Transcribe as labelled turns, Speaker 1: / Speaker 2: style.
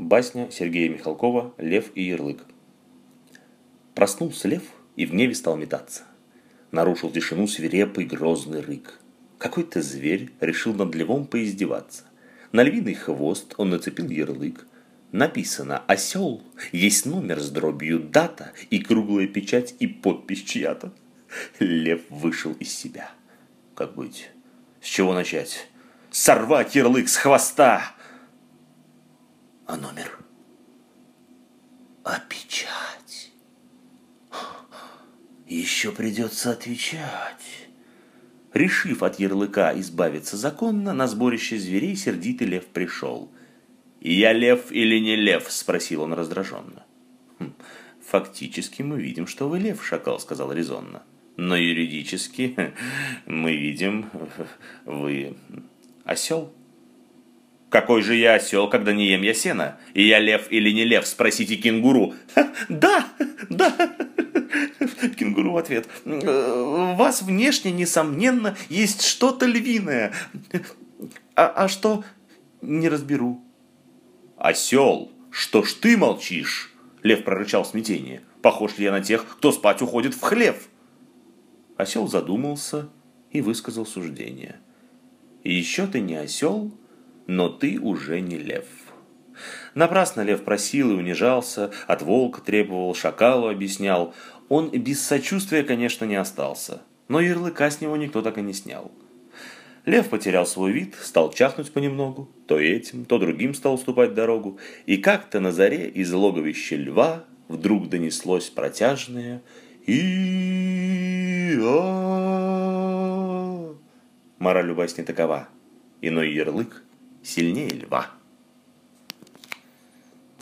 Speaker 1: Басня Сергея Михалкова «Лев и ярлык». Проснулся лев и в гневе стал метаться. Нарушил тишину свирепый грозный рык. Какой-то зверь решил над львом поиздеваться. На львиный хвост он нацепил ярлык. Написано «Осел», есть номер с дробью дата и круглая печать и подпись чья-то. Лев вышел из себя. Как быть? С чего начать? Сорвать ярлык с хвоста! А номер? А печать? Еще придется отвечать. Решив от ярлыка избавиться законно, на сборище зверей сердитый лев пришел. «Я лев или не лев?» – спросил он раздраженно. «Фактически мы видим, что вы лев, шакал», – сказал резонно. «Но юридически мы видим, вы осел». «Какой же я осел, когда не ем я сена? И я лев или не лев? Спросите кенгуру». «Да, да». Кенгуру в ответ. «У вас внешне, несомненно, есть что-то львиное. А что? Не разберу». «Осел, что ж ты молчишь?» Лев прорычал в смятении. «Похож ли я на тех, кто спать уходит в хлев?» Осел задумался и высказал суждение. «Еще ты не осел, но ты уже не лев». Напрасно лев просил и унижался, от волка требовал, шакалу объяснял. Он без сочувствия, конечно, не остался, но ярлыка с него никто так и не снял. Лев потерял свой вид, стал чахнуть понемногу, то этим, то другим стал уступать дорогу, и как-то на заре из логовища льва вдруг донеслось протяжное «И-а». Мораль у басни такова: иной ярлык сильнее льва.